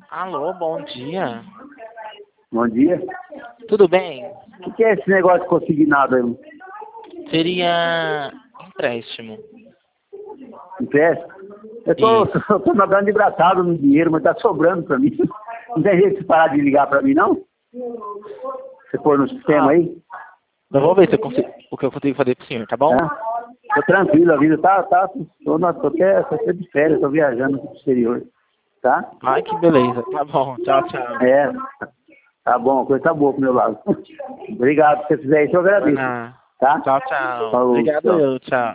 Alô, bom dia. Bom dia. Tudo bem? O que é esse negócio de consignado aí? Seria empréstimo. Empréstimo? Eu tô nadando de braçado no dinheiro, mas tá sobrando pra mim. Não tem jeito de parar de ligar pra mim, não? Você pôr no sistema aí? Eu vou ver se eu consigo, o que eu consigo fazer pro senhor, tá bom? Tô tranquilo, a vida tô até de férias, tô viajando pro exterior, tá? Ai, que beleza. Tá bom, tchau, tchau. É, tá bom, coisa tá boa pro meu lado. Obrigado, se você fizer isso eu agradeço, tá? Tchau, tchau. Falou, Obrigado tchau. eu, tchau.